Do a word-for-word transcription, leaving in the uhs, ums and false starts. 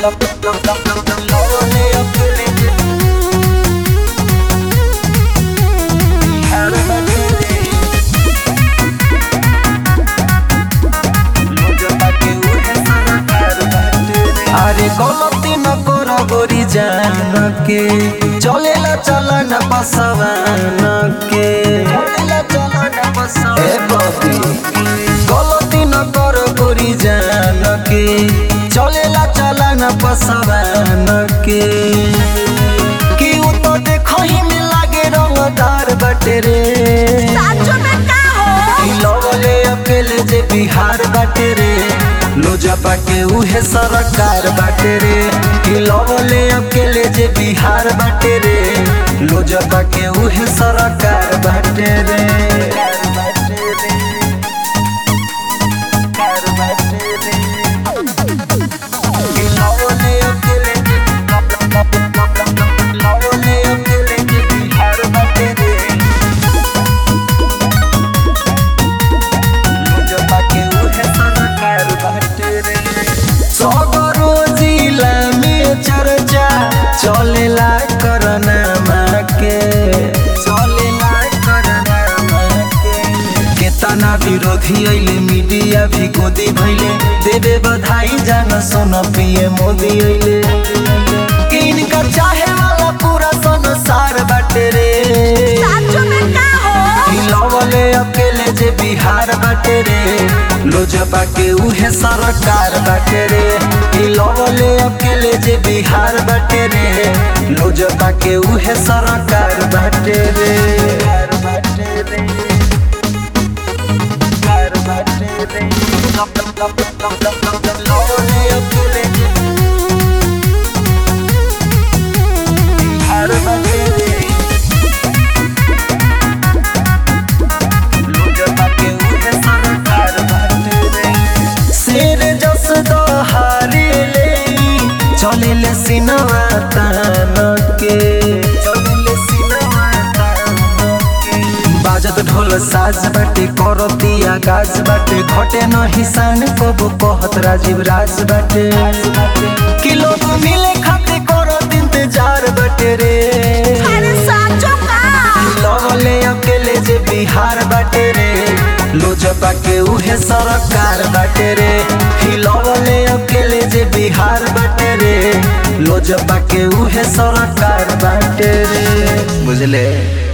अरे गलती न कर गोरी जान के चलेला चलन पसवान के ए बबी गलती न कर गोरी जान के चलेला चलन पसवान के कि उ तो देखो ही में लागे रंगदार बाटे रे साचो में का हो लवले अकेले जे बिहार बाटे रे लोजपा के उहे सरकार बाटे रे कि लवले अकेले जे बिहार बाटे रे लोजपा के उहे सरकार बाटे रे कि लवले अकेले लवले अकेले जे बिहार बाटे रे लोजपा के उहे सरकार बाटे रे सगरो जिला में चर्चा चलेला करना माके चलेला करना माके केतना विरोधी अइले मीडिया भी गोदी भइले देवे बधाई जान सुन पिए मोदी अइले इनका चाहे वाला पूरा संसार बाटे रे साचो में का हो लवले अकेले जे बिहार बाटे रे लोजपा के उहे सरकार बाटे रे लवले अकेले जे बिहार बाटे रे लोजपा के उहे सरकार बाटे रे लवले अकेले जे बिहार बाटे रे शेर जस दहारे ले चलेले सिनवा तान के चलेले सिनवा तान के बाजत ढोल साज बाटे करतिया गाज बाटे घटे नहीं सान कबो कहत राजीव राज बाटे कि लोग मिले खाते करत इंतजार बाटे रे अरे साचो का लवले अकेले जे बिहार बाटे रे लोजपा के उहे सरकार बाटे रे लवले अकेले जे बिहार बाटे रे लोजपा के उहे सरकार बाटे रे बुझले।